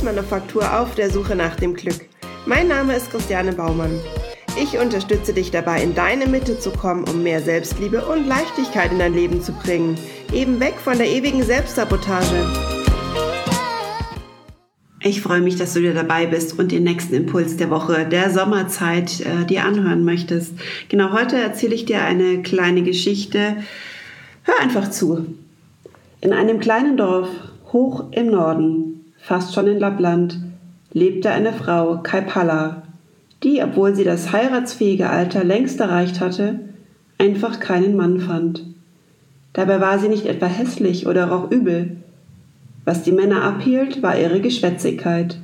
Holzmanufaktur auf der Suche nach dem Glück. Mein Name ist Christiane Baumann. Ich unterstütze dich dabei, in deine Mitte zu kommen, um mehr Selbstliebe und Leichtigkeit in dein Leben zu bringen. Eben weg von der ewigen Selbstsabotage. Ich freue mich, dass du wieder dabei bist und den nächsten Impuls der Woche, der Sommerzeit, dir anhören möchtest. Genau heute erzähle ich dir eine kleine Geschichte. Hör einfach zu. In einem kleinen Dorf, hoch im Norden, fast schon in Lappland, lebte eine Frau, Kaipala, die, obwohl sie das heiratsfähige Alter längst erreicht hatte, einfach keinen Mann fand. Dabei war sie nicht etwa hässlich oder auch übel. Was die Männer abhielt, war ihre Geschwätzigkeit.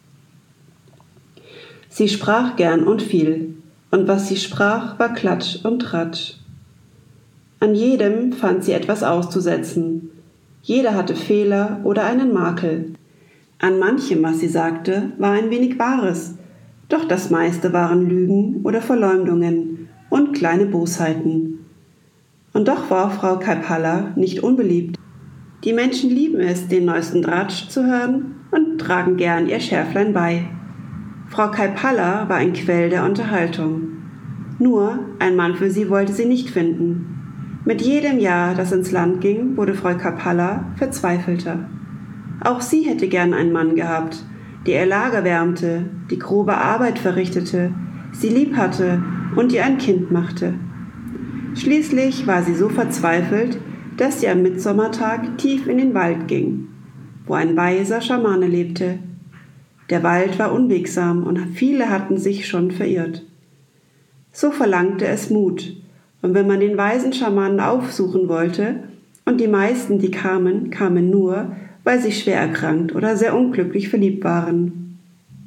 Sie sprach gern und viel, und was sie sprach, war Klatsch und Tratsch. An jedem fand sie etwas auszusetzen. Jeder hatte Fehler oder einen Makel. An manchem, was sie sagte, war ein wenig Wahres, doch das meiste waren Lügen oder Verleumdungen und kleine Bosheiten. Und doch war Frau Kaipala nicht unbeliebt. Die Menschen lieben es, den neuesten Tratsch zu hören und tragen gern ihr Schärflein bei. Frau Kaipala war ein Quell der Unterhaltung. Nur, ein Mann für sie wollte sie nicht finden. Mit jedem Jahr, das ins Land ging, wurde Frau Kaipala verzweifelter. Auch sie hätte gern einen Mann gehabt, der ihr Lager wärmte, die grobe Arbeit verrichtete, sie lieb hatte und ihr ein Kind machte. Schließlich war sie so verzweifelt, dass sie am Mitsommertag tief in den Wald ging, wo ein weiser Schamane lebte. Der Wald war unwegsam und viele hatten sich schon verirrt. So verlangte es Mut, und wenn man den weisen Schamanen aufsuchen wollte, und die meisten, die kamen, kamen nur, weil sie schwer erkrankt oder sehr unglücklich verliebt waren.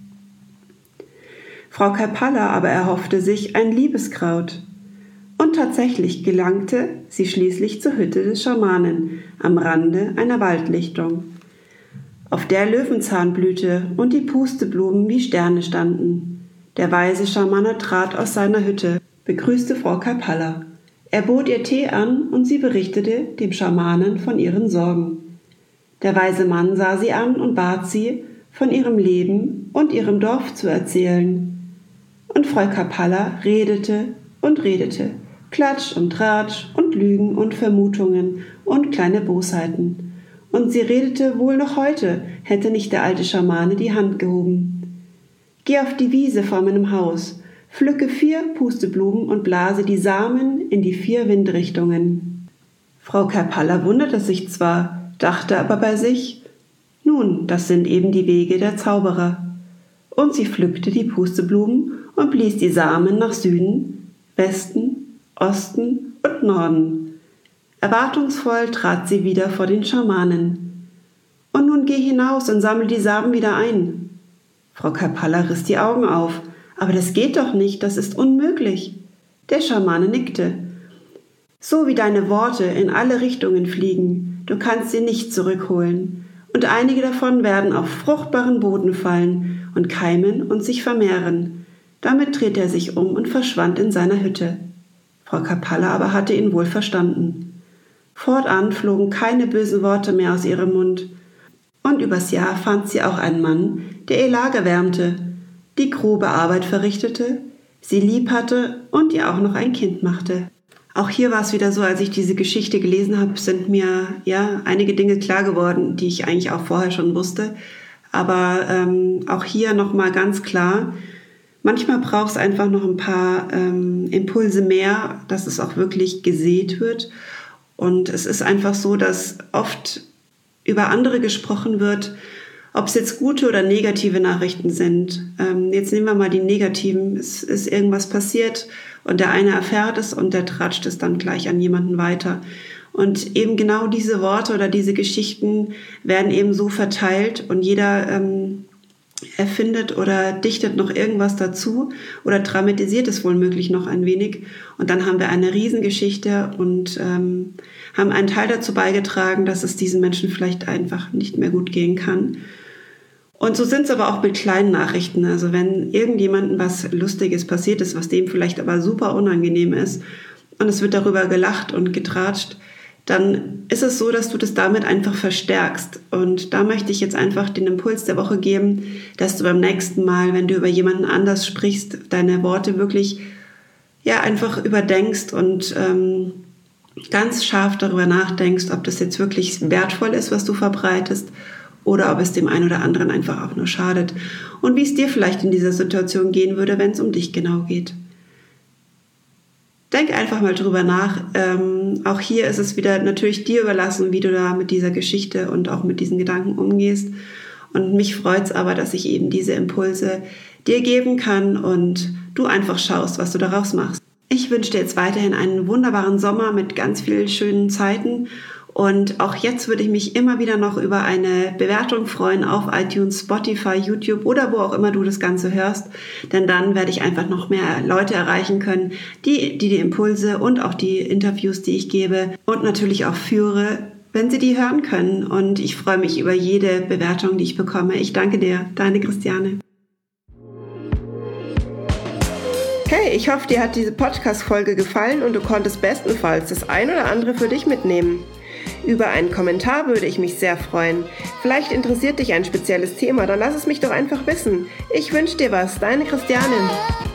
Frau Kaipala aber erhoffte sich ein Liebeskraut. Und tatsächlich gelangte sie schließlich zur Hütte des Schamanen am Rande einer Waldlichtung, auf der Löwenzahn blühte und die Pusteblumen wie Sterne standen. Der weise Schamane trat aus seiner Hütte, begrüßte Frau Kaipala. Er bot ihr Tee an und sie berichtete dem Schamanen von ihren Sorgen. Der weise Mann sah sie an und bat sie, von ihrem Leben und ihrem Dorf zu erzählen. Und Frau Kaipala redete und redete, Klatsch und Tratsch und Lügen und Vermutungen und kleine Bosheiten. Und sie redete wohl noch heute, hätte nicht der alte Schamane die Hand gehoben. Geh auf die Wiese vor meinem Haus, pflücke 4 Pusteblumen und blase die Samen in die 4 Windrichtungen. Frau Kaipala wunderte sich zwar, dachte aber bei sich, nun, das sind eben die Wege der Zauberer. Und sie pflückte die Pusteblumen und blies die Samen nach Süden, Westen, Osten und Norden. Erwartungsvoll trat sie wieder vor den Schamanen. Und nun geh hinaus und sammle die Samen wieder ein. Frau Kaipala riss die Augen auf. Aber das geht doch nicht, das ist unmöglich. Der Schamane nickte. So wie deine Worte in alle Richtungen fliegen, du kannst sie nicht zurückholen. Und einige davon werden auf fruchtbaren Boden fallen und keimen und sich vermehren. Damit drehte er sich um und verschwand in seiner Hütte. Frau Kaipala aber hatte ihn wohl verstanden. Fortan flogen keine bösen Worte mehr aus ihrem Mund. Und übers Jahr fand sie auch einen Mann, der ihr Lager wärmte, die grobe Arbeit verrichtete, sie lieb hatte und ihr auch noch ein Kind machte. Auch hier war es wieder so, als ich diese Geschichte gelesen habe, sind mir einige Dinge klar geworden, die ich eigentlich auch vorher schon wusste. Aber auch hier nochmal ganz klar, manchmal braucht es einfach noch ein paar Impulse mehr, dass es auch wirklich gesät wird. Und es ist einfach so, dass oft über andere gesprochen wird, ob es jetzt gute oder negative Nachrichten sind. Jetzt nehmen wir mal die negativen. Es ist irgendwas passiert und der eine erfährt es und der tratscht es dann gleich an jemanden weiter. Und eben genau diese Worte oder diese Geschichten werden eben so verteilt und jeder erfindet oder dichtet noch irgendwas dazu oder dramatisiert es womöglich noch ein wenig. Und dann haben wir eine Riesengeschichte und haben einen Teil dazu beigetragen, dass es diesen Menschen vielleicht einfach nicht mehr gut gehen kann. Und so sind es aber auch mit kleinen Nachrichten. Also wenn irgendjemandem was Lustiges passiert ist, was dem vielleicht aber super unangenehm ist und es wird darüber gelacht und getratscht, dann ist es so, dass du das damit einfach verstärkst. Und da möchte ich jetzt einfach den Impuls der Woche geben, dass du beim nächsten Mal, wenn du über jemanden anders sprichst, deine Worte wirklich einfach überdenkst und ganz scharf darüber nachdenkst, ob das jetzt wirklich wertvoll ist, was du verbreitest, oder ob es dem einen oder anderen einfach auch nur schadet. Und wie es dir vielleicht in dieser Situation gehen würde, wenn es um dich genau geht. Denk einfach mal drüber nach. Auch hier ist es wieder natürlich dir überlassen, wie du da mit dieser Geschichte und auch mit diesen Gedanken umgehst. Und mich freut es aber, dass ich eben diese Impulse dir geben kann und du einfach schaust, was du daraus machst. Ich wünsche dir jetzt weiterhin einen wunderbaren Sommer mit ganz vielen schönen Zeiten. Und auch jetzt würde ich mich immer wieder noch über eine Bewertung freuen auf iTunes, Spotify, YouTube oder wo auch immer du das Ganze hörst. Denn dann werde ich einfach noch mehr Leute erreichen können, die Impulse und auch die Interviews, die ich gebe und natürlich auch führe, wenn sie die hören können. Und ich freue mich über jede Bewertung, die ich bekomme. Ich danke dir, deine Christiane. Hey, ich hoffe, dir hat diese Podcast-Folge gefallen und du konntest bestenfalls das ein oder andere für dich mitnehmen. Über einen Kommentar würde ich mich sehr freuen. Vielleicht interessiert dich ein spezielles Thema, dann lass es mich doch einfach wissen. Ich wünsche dir was, deine Christiane.